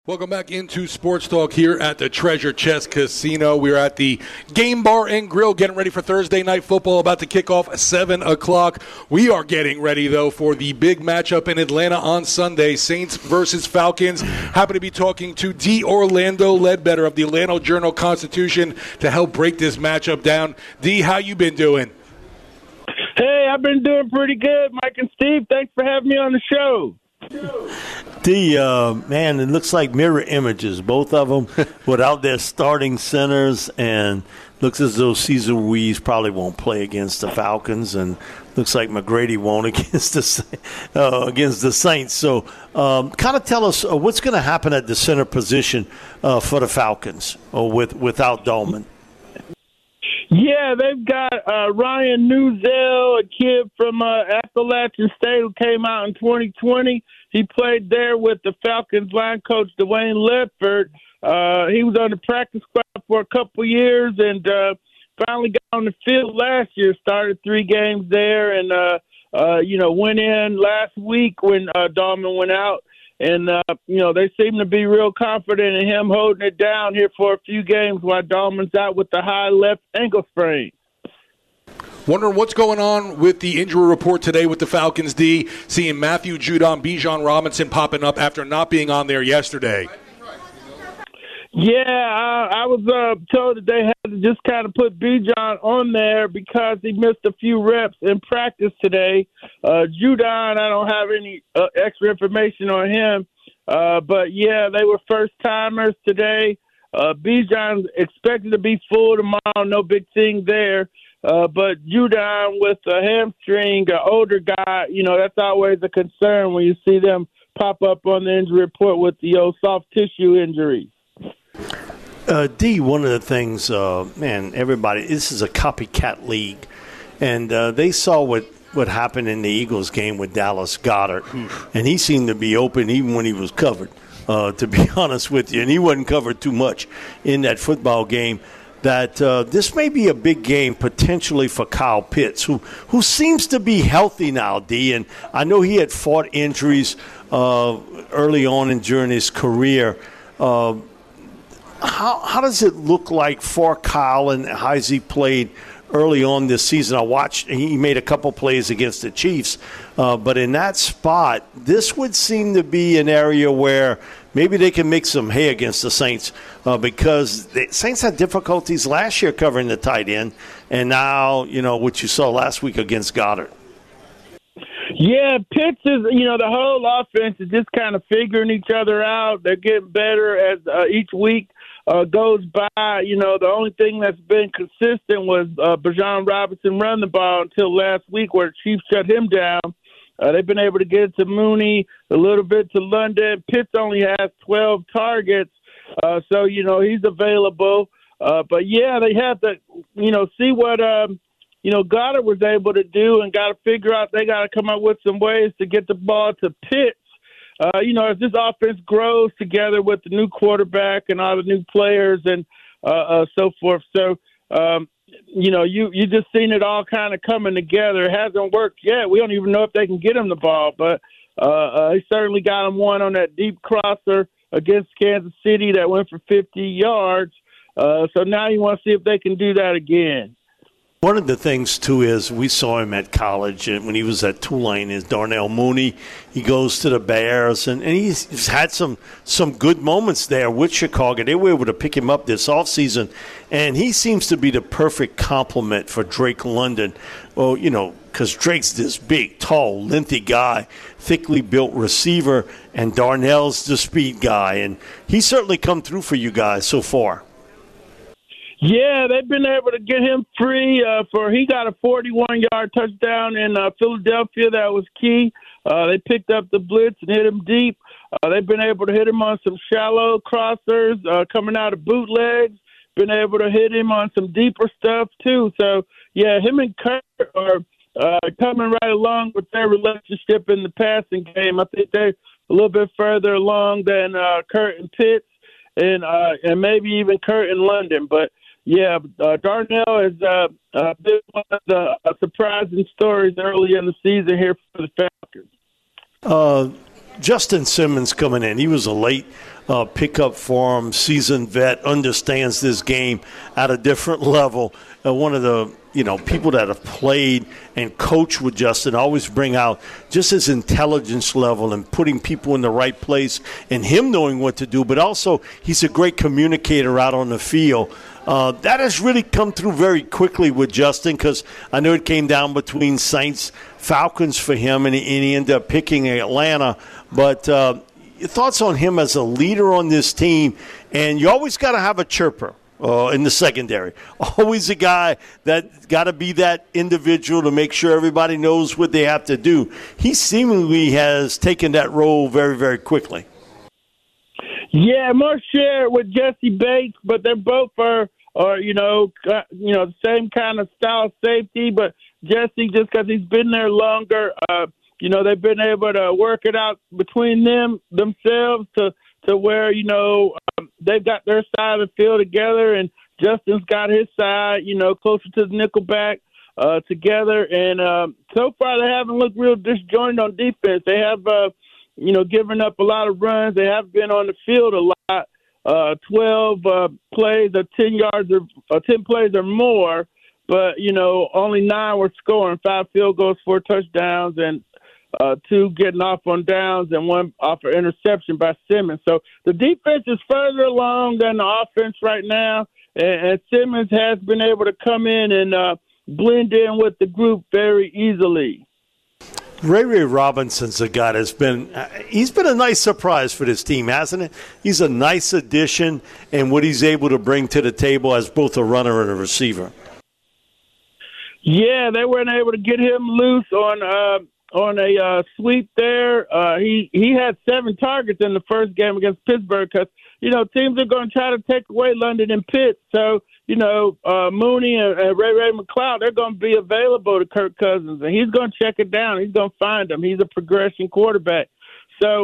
Welcome back into Sports Talk here at the Treasure Chest Casino. We're at the Game Bar and Grill getting ready for Thursday Night Football, about to kick off at 7 o'clock. We are getting ready, though, for the big matchup in Atlanta on Sunday, Saints versus Falcons. Happy to be talking to D. Orlando Ledbetter of the Atlanta Journal-Constitution to help break this matchup down. D, how you been doing? Hey, I've been doing pretty good, Mike and Steve. Thanks for having me on the show. Man, it looks like mirror images, both of them, without their starting centers, and looks as though Cesar Ruiz probably won't play against the Falcons, and looks like McGrady won't against the Saints. So kind of tell us what's going to happen at the center position for the Falcons without Dolman. Yeah, they've got Ryan Newsell, a kid from Appalachian State who came out in 2020. He played there with the Falcons line coach Dwayne Ledford. He was on the practice squad for a couple years and finally got on the field last year, started 3 games there, and went in last week when Dolman went out. And, they seem to be real confident in him holding it down here for a few games while Dolman's out with the high left ankle sprain. Wondering what's going on with the injury report today with the Falcons, D. Seeing Matthew Judon, Bijan Robinson popping up after not being on there yesterday. Yeah, I was told that they had to just kind of put Bijan on there because he missed a few reps in practice today. Judon, I don't have any extra information on him. But, yeah, they were first-timers today. Bijan's expected to be full tomorrow, no big thing there. But Judon with a hamstring, an older guy, that's always a concern when you see them pop up on the injury report with the old soft tissue injuries. D, one of the things, everybody, this is a copycat league, and they saw what happened in the Eagles game with Dallas Goedert, and he seemed to be open even when he was covered, to be honest with you, and he wasn't covered too much in that football game. That this may be a big game potentially for Kyle Pitts, who seems to be healthy now, D, and I know he had fought injuries early on and during his career. How does it look like for Kyle and how he played early on this season? I watched, he made a couple plays against the Chiefs, but in that spot, this would seem to be an area where maybe they can make some hay against the Saints because the Saints had difficulties last year covering the tight end, and now, what you saw last week against Goddard. Yeah, Pitts is, the whole offense is just kind of figuring each other out. They're getting better as each week goes by. The only thing that's been consistent was Bijan Robinson run the ball until last week where the Chiefs shut him down. They've been able to get it to Mooney, a little bit to London. Pitts only has 12 targets, so, he's available. But, yeah, they have to, see what Goddard was able to do and got to figure out they got to come up with some ways to get the ball to Pitts. As this offense grows together with the new quarterback and all the new players and so forth. So, you just seen it all kind of coming together. It hasn't worked yet. We don't even know if they can get him the ball, but he certainly got him one on that deep crosser against Kansas City that went for 50 yards. So now you want to see if they can do that again. One of the things, too, is we saw him at college when he was at Tulane is Darnell Mooney. He goes to the Bears, and he's had some good moments there with Chicago. They were able to pick him up this offseason, and he seems to be the perfect complement for Drake London. Well, because Drake's this big, tall, lengthy guy, thickly built receiver, and Darnell's the speed guy. And he's certainly come through for you guys so far. Yeah, they've been able to get him free he got a 41-yard touchdown in Philadelphia. That was key. They picked up the blitz and hit him deep. They've been able to hit him on some shallow crossers coming out of bootlegs. Been able to hit him on some deeper stuff, too. So, yeah, him and Kurt are coming right along with their relationship in the passing game. I think they're a little bit further along than Kurt and Pitts and maybe even Kurt and London. But, yeah, Darnell has been one of the surprising stories early in the season here for the Falcons. Justin Simmons coming in. He was a late pickup for him, seasoned vet, understands this game at a different level. One of the people that have played and coached with Justin always bring out just his intelligence level and putting people in the right place and him knowing what to do, but also he's a great communicator out on the field. That has really come through very quickly with Justin, because I know it came down between Saints, Falcons for him, and he ended up picking Atlanta. But your thoughts on him as a leader on this team? And you always got to have a chirper in the secondary. Always a guy that got to be that individual to make sure everybody knows what they have to do. He seemingly has taken that role very, very quickly. Yeah, more share with Jesse Bates, but they're both are the same kind of style safety. But Jesse, just because he's been there longer, they've been able to work it out between themselves to where they've got their side of the field together, and Justin's got his side, closer to the nickelback together. And so far, they haven't looked real disjointed on defense. They have given up a lot of runs. They have been on the field a lot, 12 plays or 10 yards or 10 plays or more, but, only 9 were scoring, 5 field goals, 4 touchdowns, and 2 getting off on downs and 1 off an interception by Simmons. So the defense is further along than the offense right now, and Simmons has been able to come in and blend in with the group very easily. Ray Robinson's a guy that's he's been a nice surprise for this team, hasn't it? He's a nice addition, and what he's able to bring to the table as both a runner and a receiver. Yeah, they weren't able to get him loose on a sweep there. He had 7 targets in the first game against Pittsburgh, because teams are going to try to take away London and Pitt. So Mooney and Ray McLeod, they're going to be available to Kirk Cousins, and he's going to check it down. He's going to find them. He's a progression quarterback. So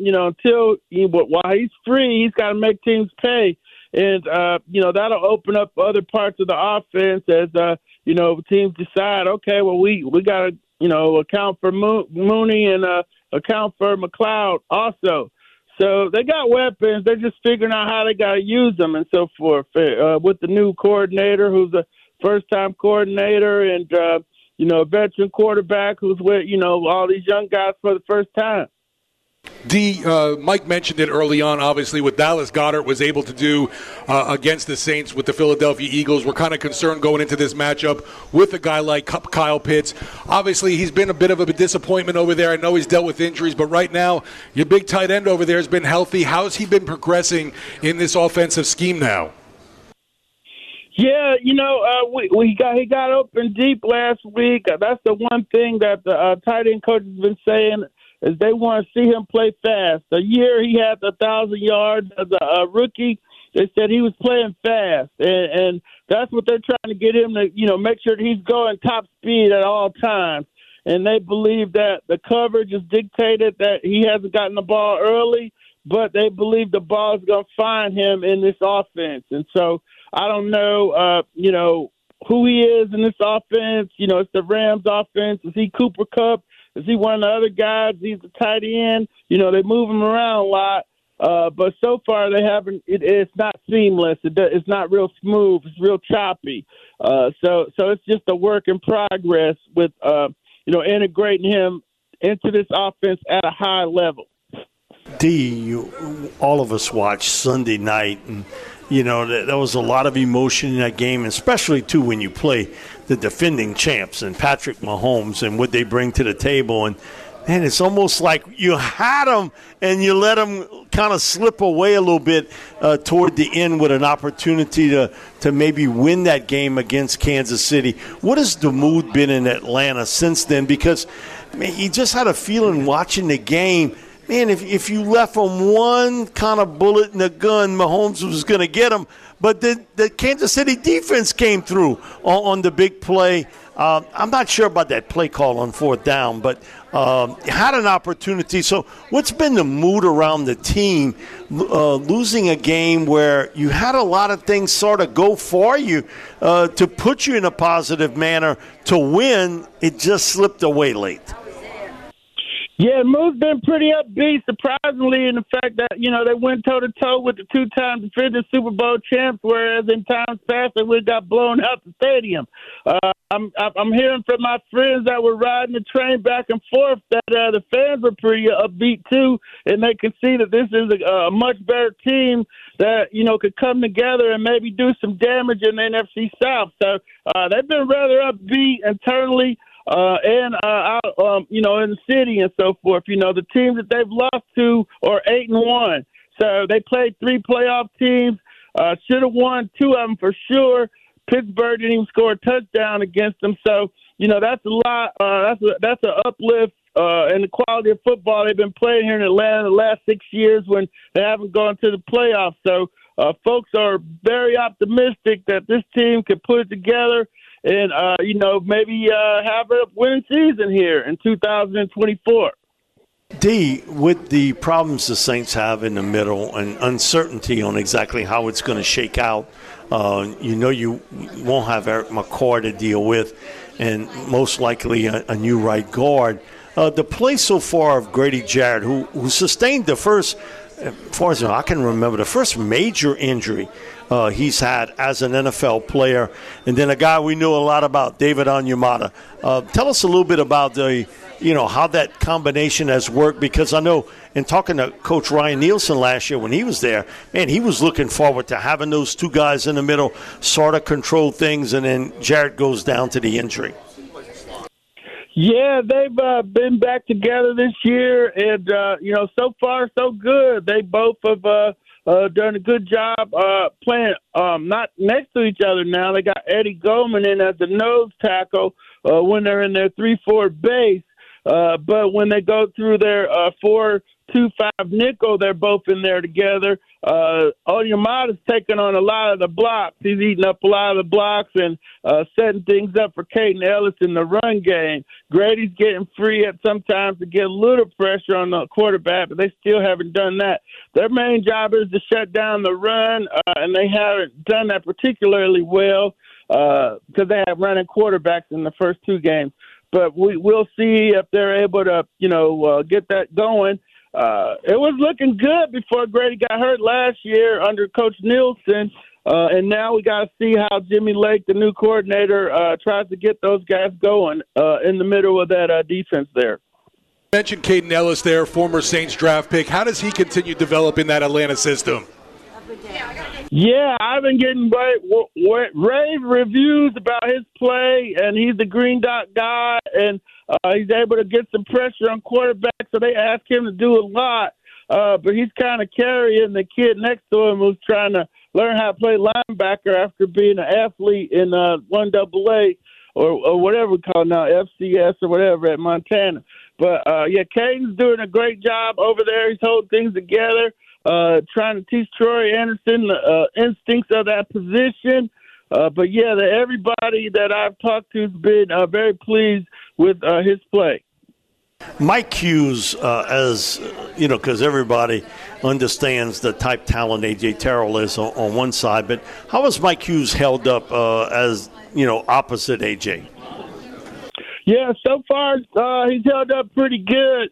while he's free, he's got to make teams pay, and that'll open up other parts of the offense as teams decide, okay, well we got to account for Mooney and account for McLeod also. So they got weapons. They're just figuring out how they got to use them and so forth. With the new coordinator, who's a first-time coordinator, and a veteran quarterback who's with all these young guys for the first time. Mike mentioned it early on, obviously, what Dallas Goedert was able to do against the Saints with the Philadelphia Eagles. We're kind of concerned going into this matchup with a guy like Kyle Pitts. Obviously, he's been a bit of a disappointment over there. I know he's dealt with injuries, but right now, your big tight end over there has been healthy. How's he been progressing in this offensive scheme now? Yeah, he got open deep last week. That's the one thing that the tight end coach has been saying, is they want to see him play fast. A year he had 1,000 yards as a rookie. They said he was playing fast, and that's what they're trying to get him to, make sure that he's going top speed at all times. And they believe that the coverage is dictated that he hasn't gotten the ball early, but they believe the ball is going to find him in this offense. And so I don't know, who he is in this offense. It's the Rams offense. Is he Cooper Kupp? Is he one of the other guys? He's a tight end. They move him around a lot. But so far they haven't. It's not seamless. It's not real smooth. It's real choppy. So it's just a work in progress with integrating him into this offense at a high level. All of us watched Sunday night, and there was a lot of emotion in that game, especially too when you play the defending champs and Patrick Mahomes and what they bring to the table. And man, it's almost like you had them and you let them kind of slip away a little bit toward the end with an opportunity to maybe win that game against Kansas City. What has the mood been in Atlanta since then? Because you just had a feeling watching the game, man, if you left them one kind of bullet in the gun, Mahomes was going to get him. But the Kansas City defense came through on the big play. I'm not sure about that play call on 4th down, but had an opportunity. So what's been the mood around the team losing a game where you had a lot of things sort of go for you to put you in a positive manner to win? It just slipped away late. Yeah, Moose been pretty upbeat, surprisingly, in the fact that, they went toe-to-toe with the two-time defending Super Bowl champs, whereas in times past they would got blown out the stadium. I'm hearing from my friends that were riding the train back and forth that the fans were pretty upbeat, too, and they can see that this is a much better team that, could come together and maybe do some damage in the NFC South. So they've been rather upbeat internally. And out, in the city and so forth. The teams that they've lost to are 8-1. So they played 3 playoff teams. Should have won 2 of them for sure. Pittsburgh didn't even score a touchdown against them. So, that's a lot. That's an uplift in the quality of football they've been playing here in Atlanta the last 6 years when they haven't gone to the playoffs. So folks are very optimistic that this team can put it together and, maybe have a winning season here in 2024. D, with the problems the Saints have in the middle and uncertainty on exactly how it's going to shake out, you won't have Eric McCoy to deal with and most likely a new right guard. The play so far of Grady Jarrett, who sustained the first, as far as I can remember, the first major injury he's had as an NFL player, and then a guy we know a lot about, David Onyemata. Tell us a little bit about how that combination has worked, because I know in talking to Coach Ryan Nielsen last year when he was there, man, he was looking forward to having those 2 guys in the middle sort of control things, and then Jarrett goes down to the injury. Yeah, they've been back together this year, and, so far so good. They both have done a good job playing not next to each other now. They got Eddie Goldman in as the nose tackle when they're in their 3-4 base. But when they go through their 4-2-5 nickel, they're both in there together. Onyemata's taking on a lot of the blocks. He's eating up a lot of the blocks and setting things up for Caden Ellis in the run game. Grady's getting free at sometimes to get a little pressure on the quarterback, but they still haven't done that. Their main job is to shut down the run, and they haven't done that particularly well because they have running quarterbacks in the first 2 games. But we'll see if they're able to, get that going. It was looking good before Grady got hurt last year under Coach Nielsen, and now we got to see how Jimmy Lake, the new coordinator, tries to get those guys going in the middle of that defense there. You mentioned Caden Ellis there, former Saints draft pick. How does he continue developing that Atlanta system? Yeah, I've been getting rave reviews about his play, and he's the green dot guy, and he's able to get some pressure on quarterbacks, so they ask him to do a lot. But he's kind of carrying the kid next to him who's trying to learn how to play linebacker after being an athlete in 1AA or whatever we call it now, FCS or whatever at Montana. But, Caden's doing a great job over there. He's holding things together. Trying to teach Troy Anderson the instincts of that position. But everybody that I've talked to has been very pleased with his play. Mike Hughes, as you know, because everybody understands the type talent A.J. Terrell is on one side, but how has Mike Hughes held up as, opposite A.J.? Yeah, so far he's held up pretty good.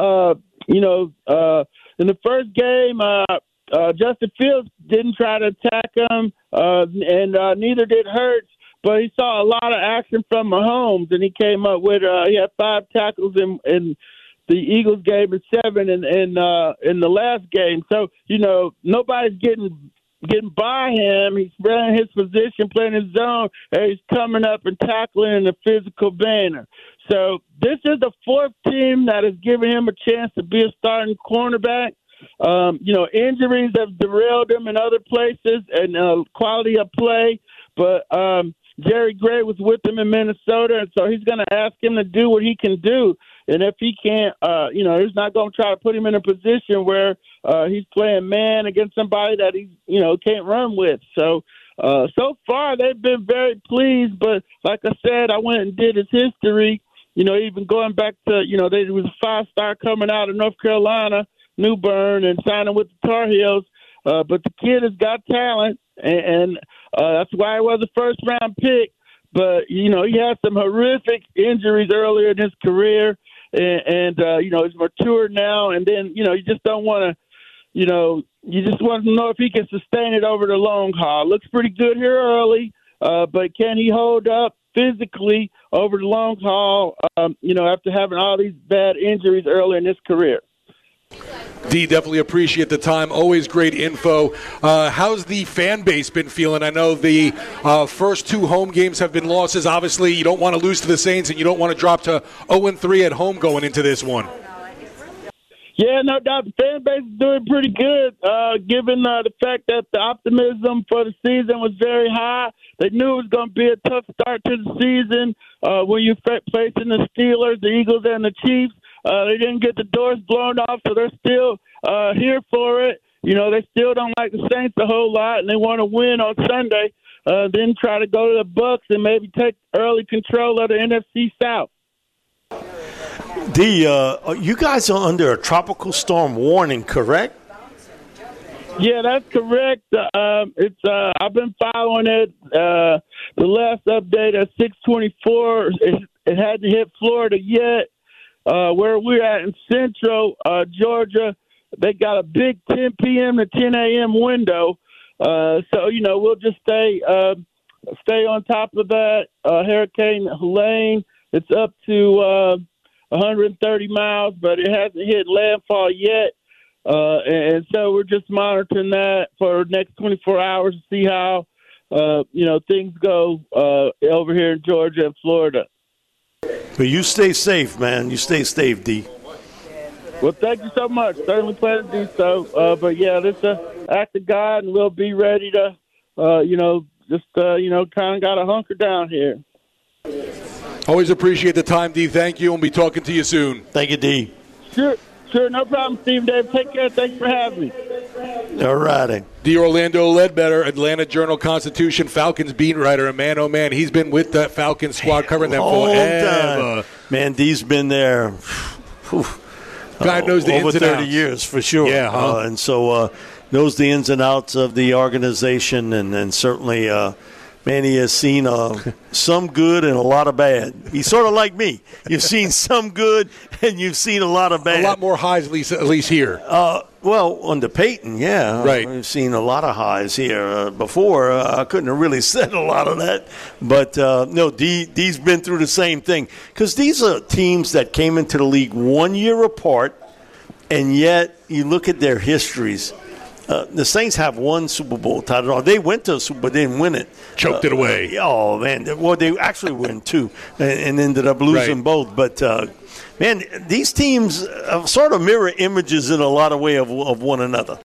In the first game, Justin Fields didn't try to attack him, and neither did Hurts. But he saw a lot of action from Mahomes, and he came up with he had 5 tackles in the Eagles game and 7 in the last game. So nobody's getting by him. He's running his position, playing his zone, and he's coming up and tackling in a physical manner. So this is the 4th team that has given him a chance to be a starting cornerback. Injuries have derailed him in other places and quality of play. But Jerry Gray was with him in Minnesota, and so he's going to ask him to do what he can do. And if he can't, he's not going to try to put him in a position where he's playing man against somebody that he, can't run with. So far they've been very pleased. But like I said, I went and did his history. Even going back to, they was a 5-star coming out of North Carolina, New Bern, and signing with the Tar Heels. But the kid has got talent, and that's why he was a first-round pick. But, he had some horrific injuries earlier in his career, and he's mature now. And then, you just don't want to, you just want to know if he can sustain it over the long haul. Looks pretty good here early, but can he hold up physically over the long haul, after having all these bad injuries early in his career? D, definitely appreciate the time. Always great info. How's the fan base been feeling? I know the first 2 home games have been losses. Obviously, you don't want to lose to the Saints, and you don't want to drop to 0-3 at home going into this one. Yeah, no doubt. The fan base is doing pretty good, given the fact that the optimism for the season was very high. They knew it was going to be a tough start to the season when you're facing the Steelers, the Eagles, and the Chiefs. They didn't get the doors blown off, so they're still here for it. They still don't like the Saints a whole lot, and they want to win on Sunday, then try to go to the Bucs and maybe take early control of the NFC South. You guys are under a tropical storm warning, correct? Yeah, that's correct. I've been following it. The last update at 6:24, it hadn't hit Florida yet. Where we're at in Central Georgia, they got a big 10 p.m. to 10 a.m. window. So we'll just stay on top of that. Hurricane Helene, it's up to 130 miles, but it hasn't hit landfall yet. And so we're just monitoring that for the next 24 hours to see how, things go over here in Georgia and Florida. But you stay safe, man. You stay safe, D. Well, thank you so much. Certainly plan to do so. But, yeah, this is an act of God, and we'll be ready to, kind of got to hunker down here. Always appreciate the time, D. Thank you. We'll be talking to you soon. Thank you, D. Sure, no problem, Steve Dave. Take care. Thanks for having me. All righty. D. Orlando Ledbetter, Atlanta Journal-Constitution Falcons beat writer, and man, oh man, he's been with that Falcons squad covering them forever. Man, D's been there. God knows the over ins and 30 outs. years for sure. Yeah, and so knows the ins and outs of the organization, and certainly. Man, he has seen some good and a lot of bad. He's sort of like me. You've seen some good and you've seen a lot of bad. A lot more highs, at least here. Well, under Peyton, yeah. Right. We've seen a lot of highs here. Before, I couldn't have really said a lot of that. But, no, D's been through the same thing. Because these are teams that came into the league 1 year apart, and yet you look at their histories. The Saints have one Super Bowl title. They went to a Super Bowl, but didn't win it. Choked it away. Oh, man. Well, they actually won 2 and ended up losing both. But, man, these teams sort of mirror images in a lot of way of one another.